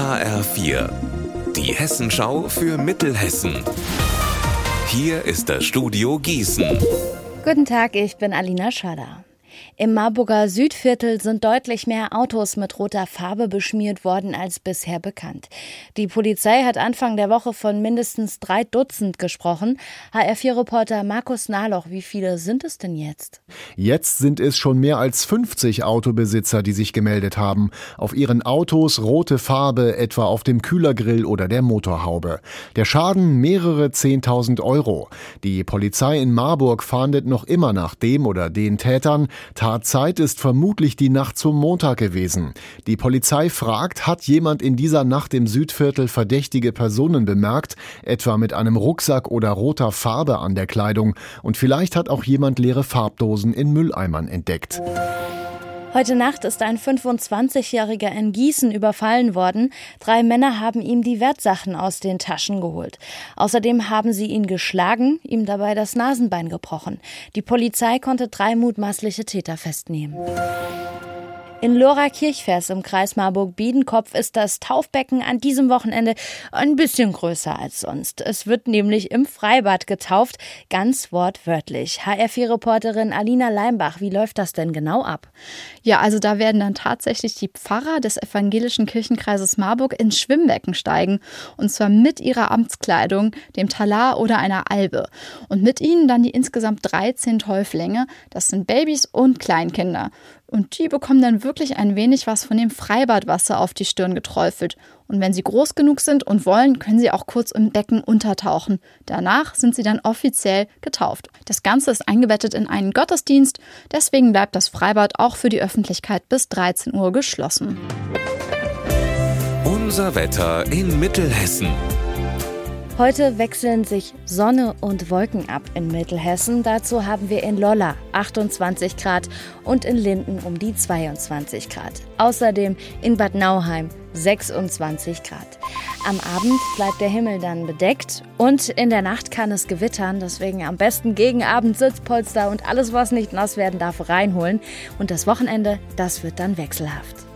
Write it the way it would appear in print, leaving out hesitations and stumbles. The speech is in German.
HR4, die Hessenschau für Mittelhessen. Hier ist das Studio Gießen. Guten Tag, ich bin Alina Schaller. Im Marburger Südviertel sind deutlich mehr Autos mit roter Farbe beschmiert worden als bisher bekannt. Die Polizei hat Anfang der Woche von mindestens 3 Dutzend gesprochen. HR4-Reporter Markus Nahloch, wie viele sind es denn jetzt? Jetzt sind es schon mehr als 50 Autobesitzer, die sich gemeldet haben. Auf ihren Autos rote Farbe, etwa auf dem Kühlergrill oder der Motorhaube. Der Schaden mehrere 10.000 Euro. Die Polizei in Marburg fahndet noch immer nach dem oder den Tätern. Tatzeit ist vermutlich die Nacht zum Montag gewesen. Die Polizei fragt, hat jemand in dieser Nacht im Südviertel verdächtige Personen bemerkt, etwa mit einem Rucksack oder roter Farbe an der Kleidung. Und vielleicht hat auch jemand leere Farbdosen in Mülleimern entdeckt. Heute Nacht ist ein 25-Jähriger in Gießen überfallen worden. 3 Männer haben ihm die Wertsachen aus den Taschen geholt. Außerdem haben sie ihn geschlagen, ihm dabei das Nasenbein gebrochen. Die Polizei konnte 3 mutmaßliche Täter festnehmen. In Lora-Kirchvers im Kreis Marburg-Biedenkopf ist das Taufbecken an diesem Wochenende ein bisschen größer als sonst. Es wird nämlich im Freibad getauft, ganz wortwörtlich. HR4-Reporterin Alina Leimbach, wie läuft das denn genau ab? Ja, also da werden dann tatsächlich die Pfarrer des evangelischen Kirchenkreises Marburg ins Schwimmbecken steigen. Und zwar mit ihrer Amtskleidung, dem Talar oder einer Albe. Und mit ihnen dann die insgesamt 13 Täuflinge. Das sind Babys und Kleinkinder. Und die bekommen dann wirklich ein wenig was von dem Freibadwasser auf die Stirn geträufelt. Und wenn sie groß genug sind und wollen, können sie auch kurz im Becken untertauchen. Danach sind sie dann offiziell getauft. Das Ganze ist eingebettet in einen Gottesdienst. Deswegen bleibt das Freibad auch für die Öffentlichkeit bis 13 Uhr geschlossen. Unser Wetter in Mittelhessen. Heute wechseln sich Sonne und Wolken ab in Mittelhessen. Dazu haben wir in Lolla 28 Grad und in Linden um die 22 Grad. Außerdem in Bad Nauheim 26 Grad. Am Abend bleibt der Himmel dann bedeckt und in der Nacht kann es gewittern. Deswegen am besten gegen Abend Sitzpolster und alles, was nicht nass werden darf, reinholen. Und das Wochenende, das wird dann wechselhaft.